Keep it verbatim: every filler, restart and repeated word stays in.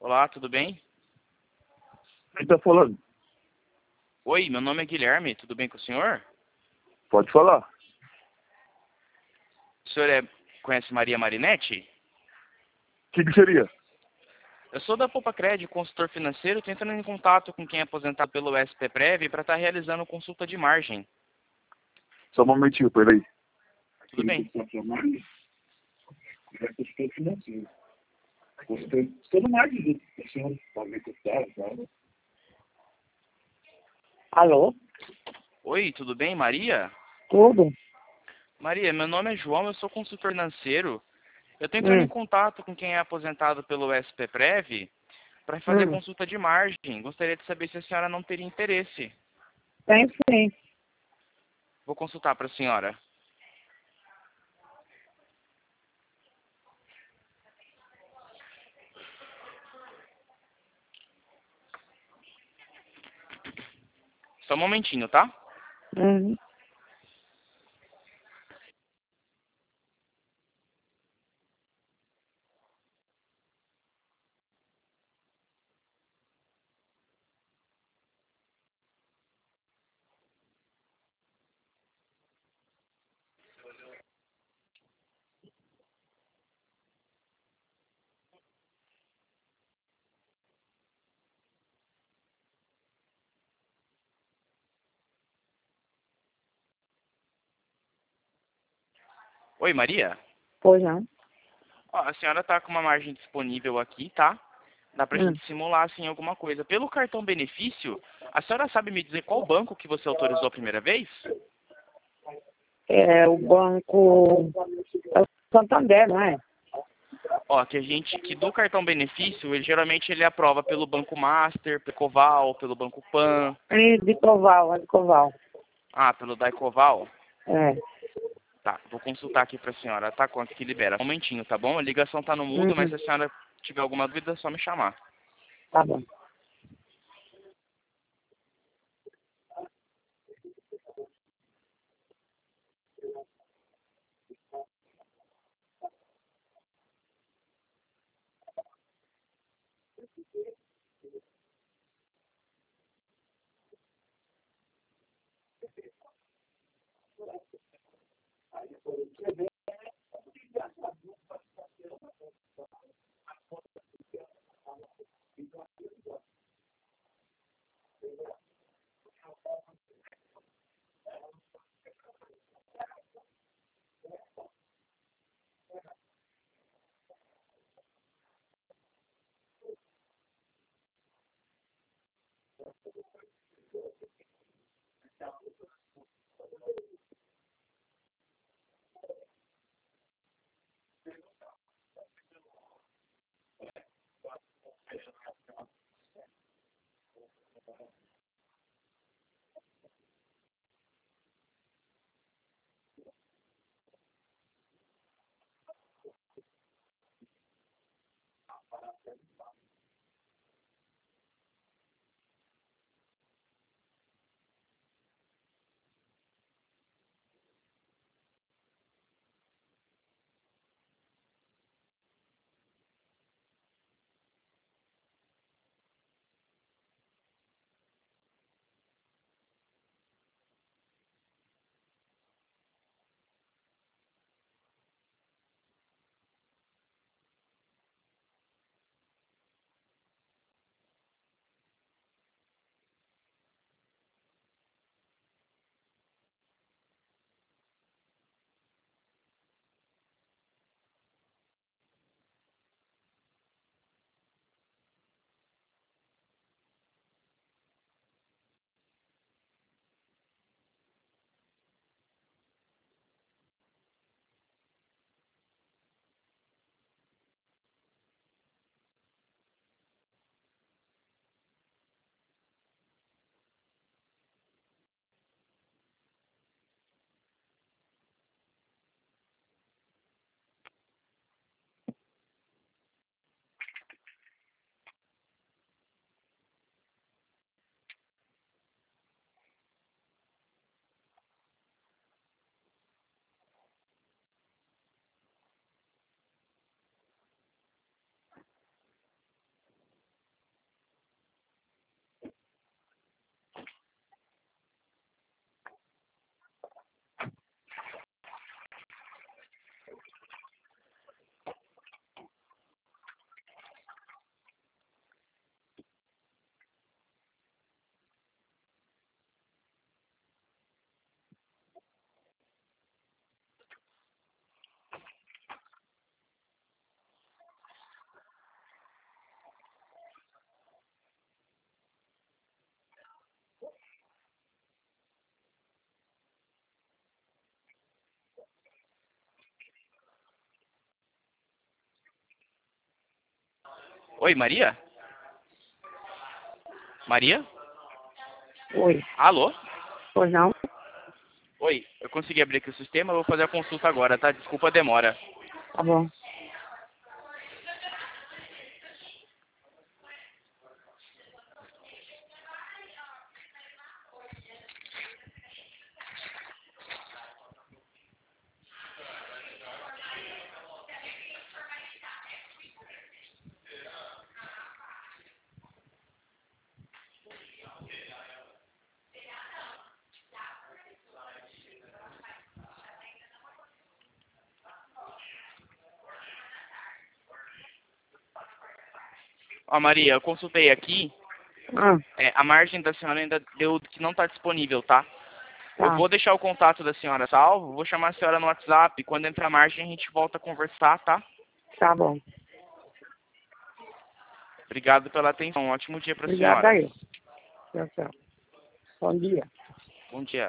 Olá, tudo bem? Quem tá falando? Oi, meu nome é Guilherme, tudo bem com o senhor? Pode falar. O senhor é, conhece Maria Marinetti? O que, que seria? Eu sou da Poupa Cred, consultor financeiro, tô entrando em contato com quem é aposentado pelo S P Prev para estar realizando consulta de margem. Só um momentinho, peraí. Tudo bem. Alô? Oi, tudo bem, Maria? Tudo? Maria, meu nome é João, eu sou consultor financeiro. Eu tô entrando em Hum, contato com quem é aposentado pelo S P Prev para fazer hum. consulta de margem. Gostaria de saber se a senhora não teria interesse. Tem sim. Vou consultar para a senhora. Só um momentinho, tá? Uhum. Oi, Maria? Pois não. Ó, a senhora está com uma margem disponível aqui, tá? Dá pra Hum. gente simular, assim, alguma coisa. Pelo cartão benefício, a senhora sabe me dizer qual banco que você autorizou a primeira vez? É o banco é o Santander, não é? Ó, que a gente, que do cartão benefício, ele geralmente ele aprova pelo Banco Master, pelo Coval, pelo Banco Pan, É de Coval, é de Coval. ah, pelo Daicoval. É. Tá, vou consultar aqui pra senhora, tá? Quanto que libera. Um momentinho, tá bom? A ligação tá no mudo, mas Uhum. se a senhora tiver alguma dúvida, é só me chamar. Tá bom. Oi, Maria? Maria? Oi. Alô? Pois não? Oi, eu consegui abrir aqui o sistema, eu vou fazer a consulta agora, tá? Desculpa a demora. Tá bom. Ó, Maria, eu consultei aqui, Ah, é, a margem da senhora ainda deu que não está disponível, tá? Eu tá. vou deixar o contato da senhora salvo, vou chamar a senhora no WhatsApp, quando entrar a margem a gente volta a conversar, tá? Tá bom. Obrigado pela atenção, um ótimo dia para a Obrigada senhora. aí. Tchau, tchau. Bom dia. Bom dia.